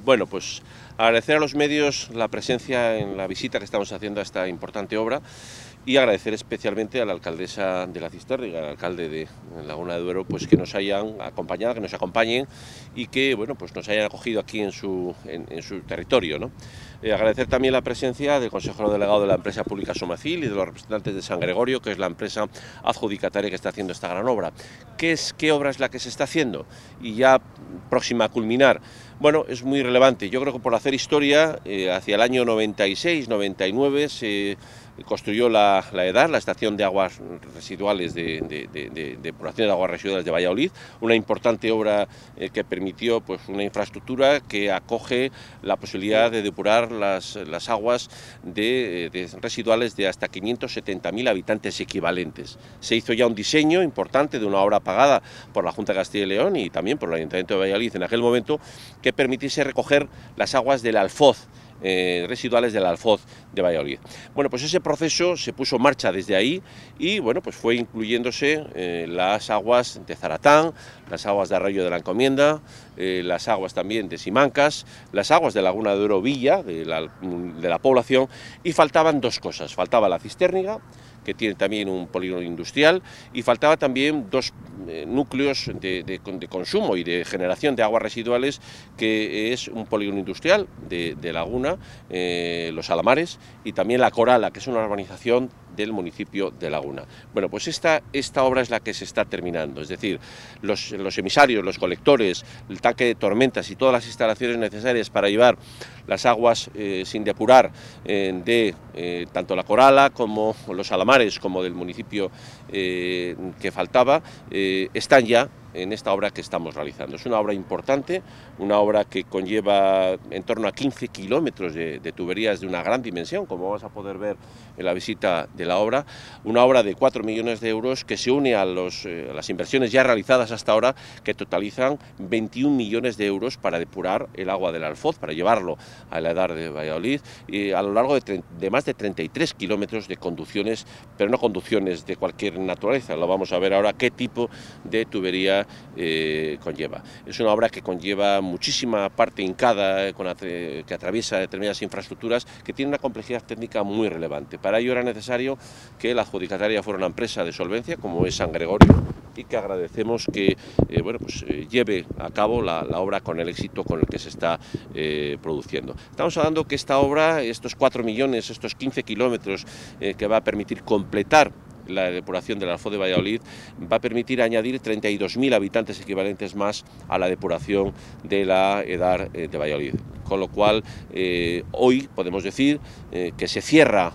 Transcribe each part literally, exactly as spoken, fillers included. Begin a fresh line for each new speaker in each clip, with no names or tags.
Bueno, pues agradecer a los medios la presencia en la visita que estamos haciendo a esta importante obra y agradecer especialmente a la alcaldesa de la Cistérriga, al alcalde de Laguna de Duero, pues que nos hayan acompañado, que nos acompañen y que bueno, pues nos hayan acogido aquí en su, en, en su territorio, ¿no? Eh, agradecer también la presencia del consejero delegado de la empresa pública Somacil y de los representantes de San Gregorio, que es la empresa adjudicataria que está haciendo esta gran obra. ¿Qué, es, qué obra es la que se está haciendo? Y ya próxima a culminar. Bueno, es muy relevante. Yo creo que por hacer historia, eh, hacia el año noventa y seis noventa y nueve se construyó la, la EDAR, la Estación de Aguas Residuales de, de, de, de, de Depuración de Aguas Residuales de Valladolid, una importante obra eh, que permitió pues, una infraestructura que acoge la posibilidad de depurar las, las aguas de, de residuales de hasta quinientos setenta mil habitantes equivalentes. Se hizo ya un diseño importante de una obra pagada por la Junta de Castilla y León y también por el Ayuntamiento de Valladolid en aquel momento, que permitiese recoger las aguas del Alfoz, Eh, residuales del Alfoz de Valladolid. Bueno, pues ese proceso se puso en marcha desde ahí y bueno, pues fue incluyéndose eh, las aguas de Zaratán, las aguas de Arroyo de la Encomienda, eh, las aguas también de Simancas, las aguas de Laguna de Duero Villa, de la, de la población, y faltaban dos cosas, faltaba la Cistérriga, que tiene también un polígono industrial, y faltaba también dos eh, núcleos de, de, de consumo y de generación de aguas residuales, que es un polígono industrial de, de Laguna, eh, Los Alamares, y también La Corala, que es una urbanización del municipio de Laguna. Bueno, pues esta, esta obra es la que se está terminando, es decir, los, los emisarios, los colectores, el tanque de tormentas y todas las instalaciones necesarias para llevar las aguas eh, sin depurar eh, de eh, tanto La Corala como Los Alamares, como del municipio eh, que faltaba, eh, están ya en esta obra que estamos realizando. Es una obra importante, una obra que conlleva en torno a quince kilómetros de, de tuberías de una gran dimensión, como vamos a poder ver en la visita de la obra, una obra de cuatro millones de euros que se une a, los, eh, a las inversiones ya realizadas hasta ahora, que totalizan veintiún millones de euros para depurar el agua del Alfoz, para llevarlo a la EDAR de Valladolid, y a lo largo de, de más de treinta y tres kilómetros de conducciones, pero no conducciones de cualquier naturaleza. Lo vamos a ver ahora qué tipo de tubería Eh, conlleva. Es una obra que conlleva muchísima parte hincada, eh, con, que atraviesa determinadas infraestructuras, que tiene una complejidad técnica muy relevante. Para ello era necesario que la adjudicataria fuera una empresa de solvencia, como es San Gregorio, y que agradecemos que eh, bueno, pues, eh, lleve a cabo la, la obra con el éxito con el que se está eh, produciendo. Estamos hablando que esta obra, estos cuatro millones, estos quince kilómetros eh, que va a permitir completar la depuración del Alfoz de Valladolid, va a permitir añadir treinta y dos mil habitantes equivalentes más a la depuración de la EDAR de Valladolid. Con lo cual, eh, hoy podemos decir eh, que se cierra,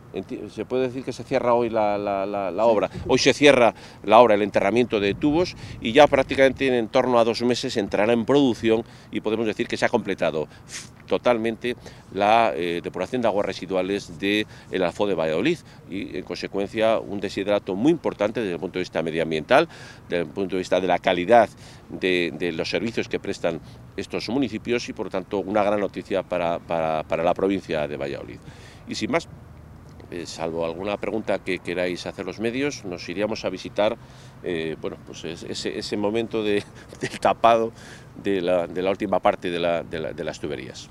se puede decir que se cierra hoy la, la, la, la obra. Hoy se cierra la obra, el enterramiento de tubos, y ya prácticamente en torno a dos meses entrará en producción y podemos decir que se ha completado totalmente la eh, depuración de aguas residuales del Alfoz de Valladolid y en consecuencia un desidrato muy importante desde el punto de vista medioambiental, desde el punto de vista de la calidad de, de los servicios que prestan estos municipios y por lo tanto una gran noticia para, para, para la provincia de Valladolid. Y sin más, Eh, salvo alguna pregunta que queráis hacer los medios, nos iríamos a visitar eh, bueno, pues ese, ese momento de, del tapado de la, de la última parte de, la, de, la, de las tuberías.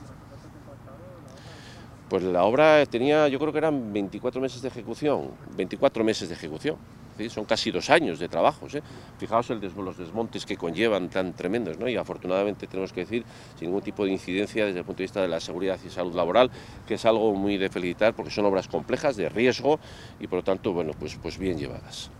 Pues la obra tenía, yo creo que eran veinticuatro meses de ejecución, veinticuatro meses de ejecución. ¿Sí? Son casi dos años de trabajos, ¿eh? Fijaos el des, los desmontes que conllevan tan tremendos, ¿no? Y afortunadamente tenemos que decir, sin ningún tipo de incidencia desde el punto de vista de la seguridad y salud laboral, que es algo muy de felicitar porque son obras complejas, de riesgo y por lo tanto, bueno, pues, pues bien llevadas.